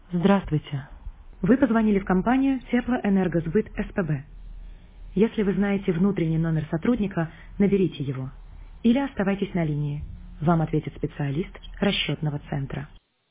Здравствуйте. Вы позвонили в компанию Теплоэнергосбыт СПБ. Если вы знаете внутренний номер сотрудника, наберите его. Или оставайтесь на линии. Вам ответит специалист расчетного центра.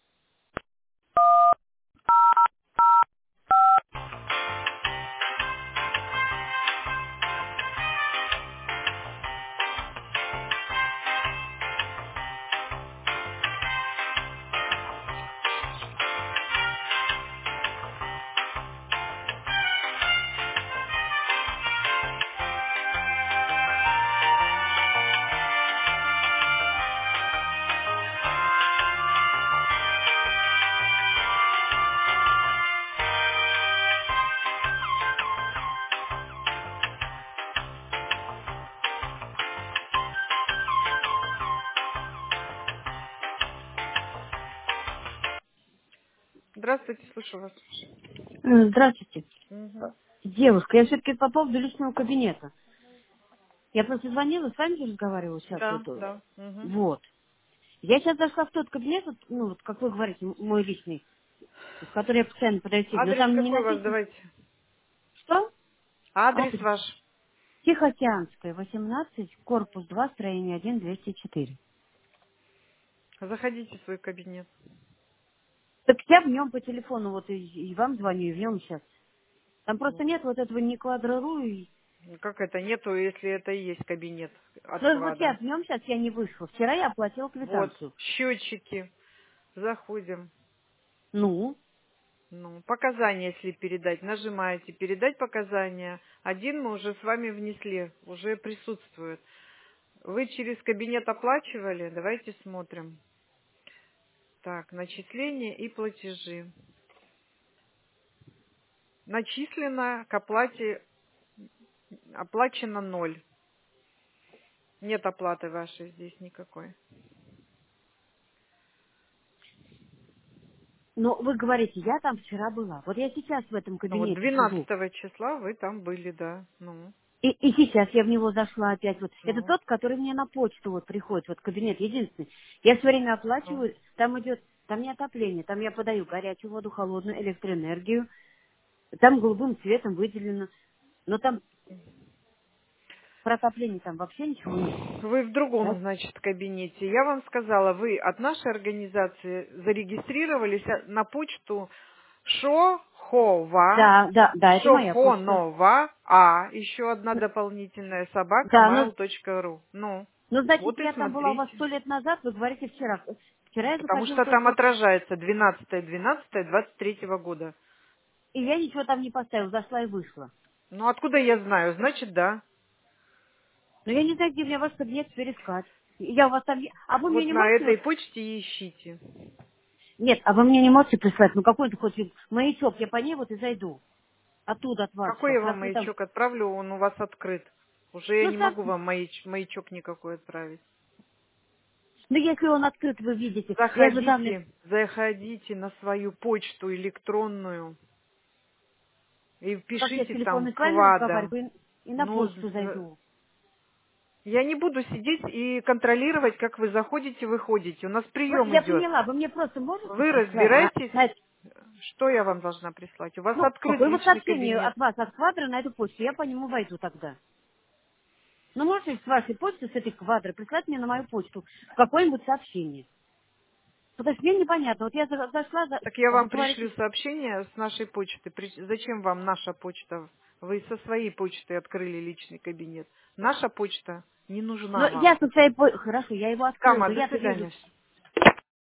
Здравствуйте, слушаю вас. Здравствуйте. Мгм. Девушка, я все-таки по поводу личного кабинета. Я просто звонила, с вами же разговаривала сейчас Да, вот. да. Мгм. Вот. Я сейчас зашла в тот кабинет, вот, ну, вот, как вы говорите, мой личный, в который я постоянно подойти, но Адрес там не какой у вас, написано. давайте? Что? Адрес Адрес. ваш. Тихоокеанская, 18, корпус 2, строение 1, 204. Заходите в свой кабинет. Так я в нем по телефону вот и вам звоню, и в нем сейчас. Там просто Ну, нет вот этого ни квадро.ру. как это нету, если это и есть кабинет от Ну вот я квадра? в нем сейчас я не вышла. Вчера я оплатила Вот, квитанцию. счетчики. Заходим. Ну, Ну, показания, если передать, нажимаете «Передать показания». Один мы уже с вами внесли, уже присутствует. Вы через кабинет оплачивали? Давайте смотрим. Так, начисления и платежи. Начислено к оплате, оплачено 0. Нет оплаты вашей здесь никакой. но вы говорите, я там вчера была. Вот я сейчас в этом Ну вот кабинете сижу. 12 числа вы там были, да. Ну, И сейчас я в него зашла опять. Вот. Это ну, тот, который мне на почту вот приходит, вот кабинет единственный. Я все время ну. оплачиваю, там идет, там не отопление, там я подаю горячую воду, холодную, электроэнергию. Там голубым цветом выделено. Но там про отопление там вообще ничего нет. Вы в другом, Да, значит, кабинете. Я вам сказала, вы от нашей организации зарегистрировались на почту Шохова, да, это моя почта. Шохонова, еще одна дополнительная собака Да, ну, mail.ru. Ну, ну, значит, вот и я там была у вас смотрите. 100 лет назад, вы говорите вчера. Вчера я Потому заходила что там только, отражается 12.12.23 года. и я ничего там не поставила, зашла и вышла. Ну, откуда я знаю? Значит, да. Но я не знаю, где мне ваш кабинет теперь искать. Я у вас там... А вы мне Вот не на можете... этой вот- почте и ищите. Нет, а вы мне не можете прислать, ну какой-то хоть маячок, я по ней вот и зайду. Оттуда от вас Какой сейчас. я вам Раз вы там... маячок отправлю, он у вас открыт. Уже я Ну, не так, могу вам маячок никакой отправить. ну если он открыт, вы видите. Я же данные... Заходите на свою почту электронную и Как я в пишите там телефоне с вами квада. разговариваю, и на Ну, почту зайду. я не буду сидеть и контролировать, как вы заходите, выходите. У нас Вот прием я идет. поняла, вы мне просто можете Вы прислать разбираетесь, на что я вам должна прислать. У вас ну, открыт какое вот личный сообщение кабинет. от вас, от квадра на эту почту, я по нему войду тогда. Ну, можете с вашей почты, с этой квадры, прислать мне на мою почту какое-нибудь сообщение. Потому что мне непонятно. Вот я зашла, Так я вы вам говорите, пришлю сообщение с нашей почты. Зачем вам наша почта? Вы со своей почты открыли личный кабинет. Наша почта не ну, нужна вам. я со своей почты, хорошо, я его открыла, Кама, но до я-то вижу, свидания.